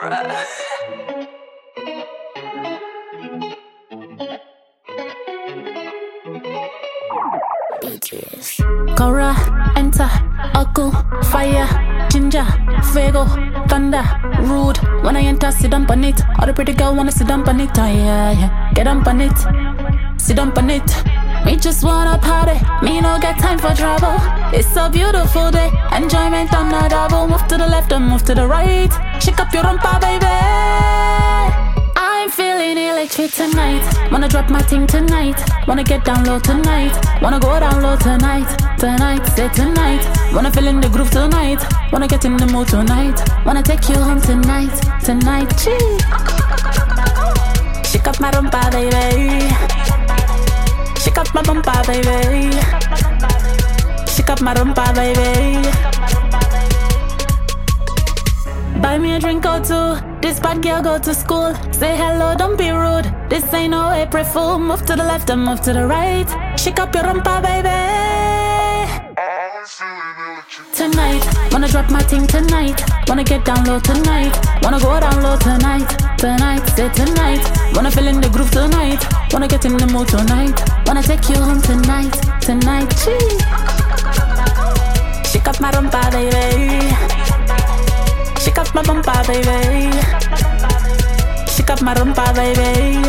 Cora, enter, Aku, fire, ginger, fuego, thunder, rude. When I enter, sit down on it. All the pretty girl wanna sit down on it. Oh yeah, yeah. Get up on it, sit down on it. Me just wanna party, me no get time for trouble. It's a beautiful day, enjoyment on a double. Move to the left and move to the right. Shake up your rumpa, baby. I'm feeling electric tonight. Wanna drop my thing tonight. Wanna get down low tonight. Wanna go down low tonight. Tonight, say tonight. Wanna feel in the groove tonight. Wanna get in the mood tonight. Wanna take you home tonight. Tonight, gee. Shake up my rumpa, baby. Shake up my bumpa, baby. Shake up my rumpa, baby. Buy me a drink or two. This bad girl go to school. Say hello, don't be rude. This ain't no April Fool. Move to the left and move to the right. Shake up your rumpa, baby. Tonight, wanna drop my thing tonight. Wanna get down low tonight. Wanna go down low tonight. Tonight, say tonight. Wanna feel in the groove tonight. Wanna get in the mood tonight. Wanna take you home tonight. Tonight, gee. Shake up my rumpa, baby. Shake up my bumpa, baby. Shake up my rumpa, baby.